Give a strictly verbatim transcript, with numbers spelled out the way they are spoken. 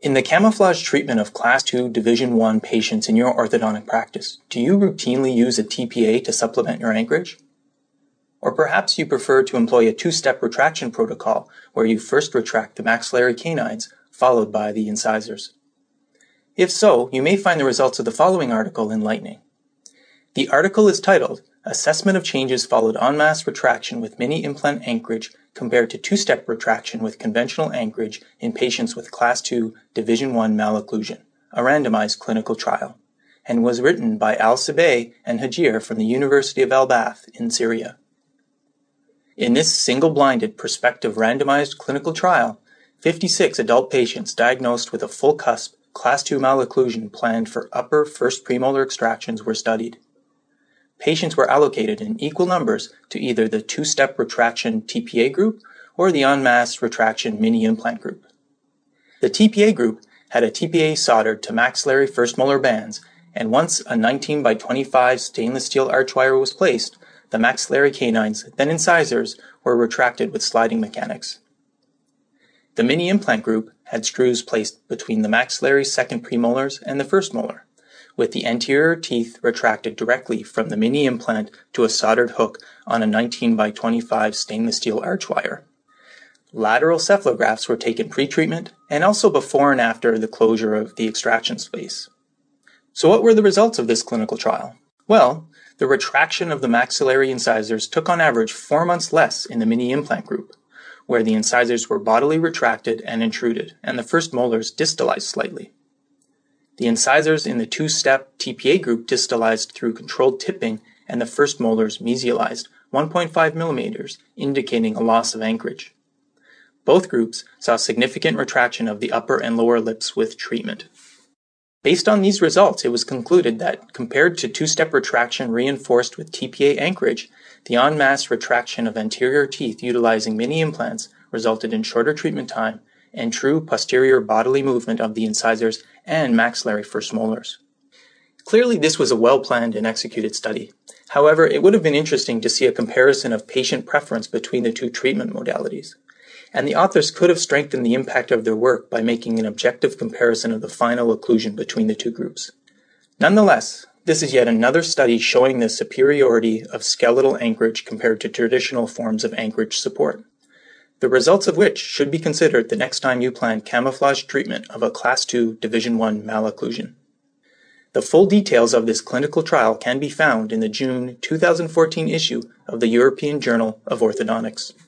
In the camouflage treatment of Class two Division one patients in your orthodontic practice, do you routinely use a T P A to supplement your anchorage? Or perhaps you prefer to employ a two-step retraction protocol where you first retract the maxillary canines, followed by the incisors. If so, you may find the results of the following article enlightening. The article is titled, Assessment of Changes Followed En Masse Retraction with Mini-Implant Anchorage Compared to Two-Step Retraction with Conventional Anchorage in Patients with Class two Division one Malocclusion, a randomized clinical trial, and was written by Al-Sabeh and Hajir from the University of El-Bath in Syria. In this single-blinded prospective randomized clinical trial, fifty-six adult patients diagnosed with a full cusp Class two malocclusion planned for upper first premolar extractions were studied. Patients were allocated in equal numbers to either the two-step retraction T P A group or the en masse retraction mini-implant group. The T P A group had a T P A soldered to maxillary first molar bands, and once a nineteen by twenty-five stainless steel arch wire was placed, the maxillary canines, then incisors, were retracted with sliding mechanics. The mini-implant group had screws placed between the maxillary second premolars and the first molar, with the anterior teeth retracted directly from the mini-implant to a soldered hook on a nineteen by twenty-five stainless steel arch wire. Lateral cephalographs were taken pre-treatment and also before and after the closure of the extraction space. So what were the results of this clinical trial? Well, the retraction of the maxillary incisors took on average four months less in the mini-implant group, where the incisors were bodily retracted and intruded, and the first molars distalized slightly. The incisors in the two-step T P A group distalized through controlled tipping, and the first molars mesialized one point five millimeters, indicating a loss of anchorage. Both groups saw significant retraction of the upper and lower lips with treatment. Based on these results, it was concluded that, compared to two-step retraction reinforced with T P A anchorage, the en masse retraction of anterior teeth utilizing mini-implants resulted in shorter treatment time and true posterior bodily movement of the incisors and maxillary first molars. Clearly, this was a well-planned and executed study. However, it would have been interesting to see a comparison of patient preference between the two treatment modalities. And the authors could have strengthened the impact of their work by making an objective comparison of the final occlusion between the two groups. Nonetheless, this is yet another study showing the superiority of skeletal anchorage compared to traditional forms of anchorage support, the results of which should be considered the next time you plan camouflage treatment of a Class two Division one malocclusion. The full details of this clinical trial can be found in the June two thousand fourteen issue of the European Journal of Orthodontics.